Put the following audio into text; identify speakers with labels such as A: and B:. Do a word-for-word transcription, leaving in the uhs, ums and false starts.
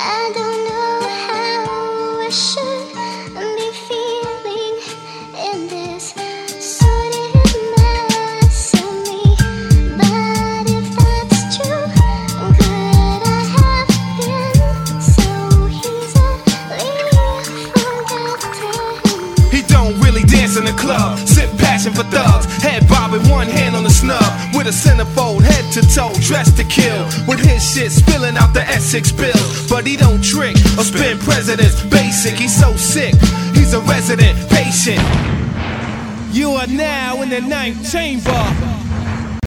A: I don't know how I should be feeling in this sordid mess of me. But if that's true, could I have been so easily forgotten?
B: He don't really dance in the club, sip passion for thugs, head bobbing, one hand on the snub, with a centerfold, head to toe, dressed to kill, with his shit spilling out the Essex bill. But he don't trick or spin presidents, basic, he's so sick, he's a resident patient. You are now in the ninth chamber.